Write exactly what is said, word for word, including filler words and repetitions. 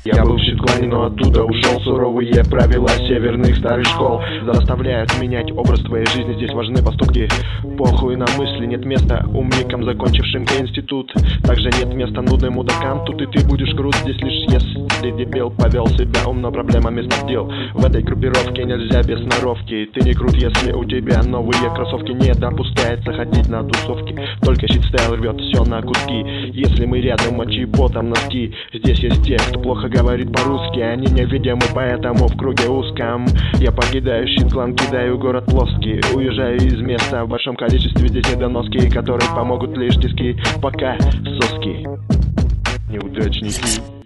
Я был в Щетлане, но оттуда ушел. Суровые правила северных старых школ заставляют менять образ твоей жизни. Здесь важны поступки, похуй на мысли. Нет места умникам, закончившим институт. Также нет места нудным мудакам. Тут и ты будешь крут, здесь лишь если дебил повел себя умно, проблемами снабдил. В этой группировке нельзя без сноровки. Ты не крут, если у тебя новые кроссовки. Не допускается ходить на тусовки, только щит-стайл рвет все на куски. Если мы рядом, мочи потом носки. Здесь есть те, кто плохо говорит по-русски. Они невидимы, поэтому в круге узком. Я покидаю щит-клан, кидаю город плоский. Уезжаю из места в большом количестве. Здесь недоноски, которые помогут лишь тиски. Пока соски, неудачники.